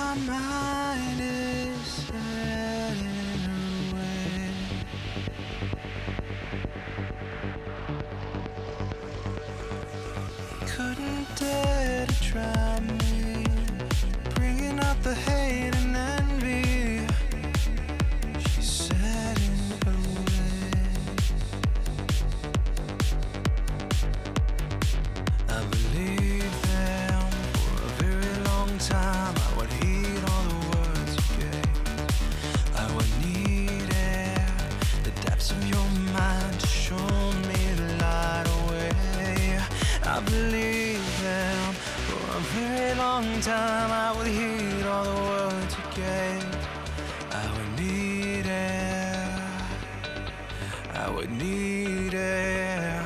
My mind is setting away. Couldn't dare to try me, bringing up the hate and envy. She's setting away. I believe them for a very long time. I would heed all the words you gave. I would need it, the depths of your mind to show me the light away. I believe them for a very long time. I would heed all the words you gave. I would need it, I would need it.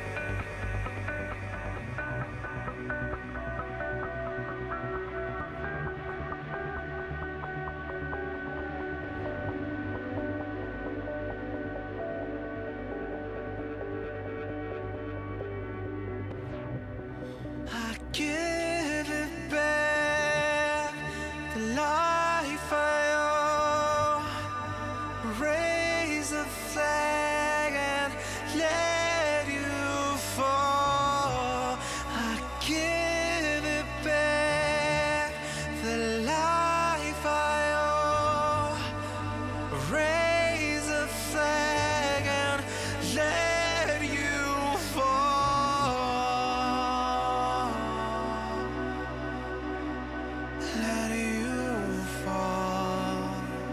Give it back, the life I owe. Raise a flag and let you fall. I give it back, the life I owe. Raise a flag and let you fall. Let you fall.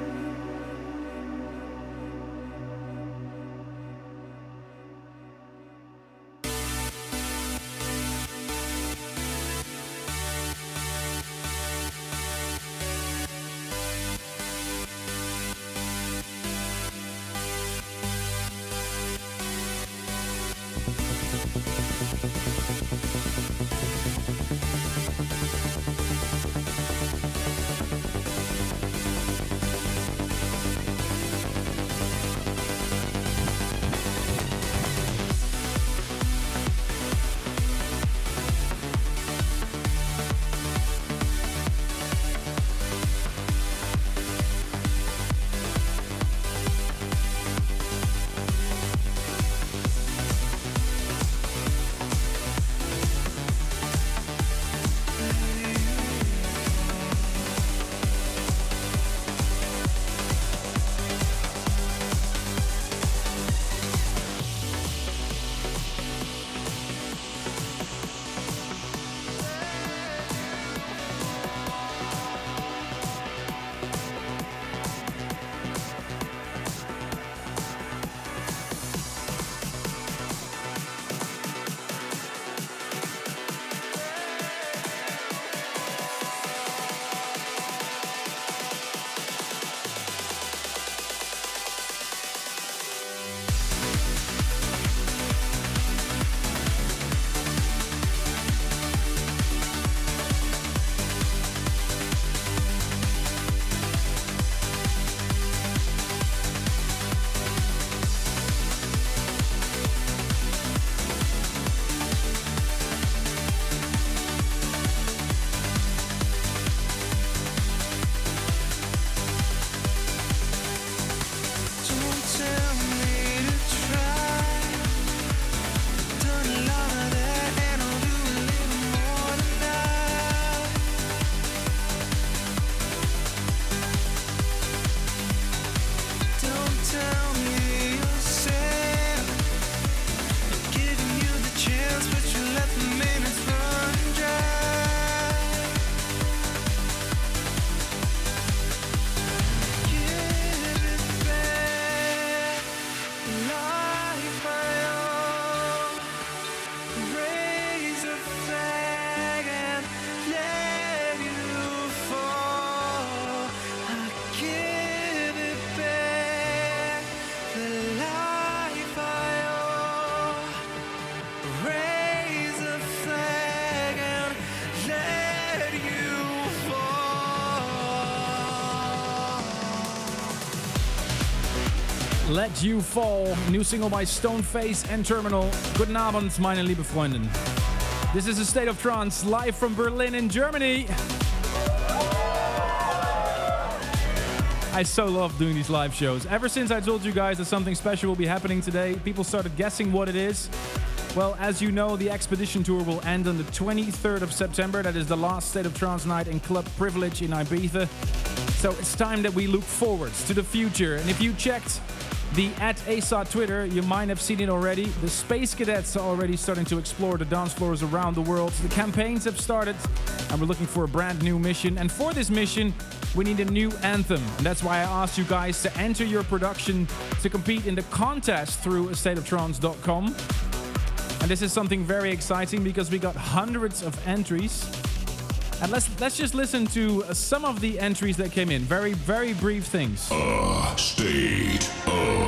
Let You Fall, new single by Stoneface and Terminal. Guten Abend, meine liebe Freundin. This is A State of Trance, live from Berlin in Germany. I so love doing these live shows. Ever since I told you guys that something special will be happening today, people started guessing what it is. Well, as you know, the Expedition Tour will end on the 23rd of September. That is the last State of Trance night in Club Privilege in Ibiza. So it's time that we look forwards to the future. And if you checked the @ASOT Twitter, you might have seen it already. The Space Cadets are already starting to explore the dance floors around the world. The campaigns have started, and we're looking for a brand new mission. And for this mission, we need a new anthem. And that's why I asked you guys to enter your production to compete in the contest through stateoftrance.com. And this is something very exciting because we got hundreds of entries. And let's just listen to some of the entries that came in. Very, very brief things. State of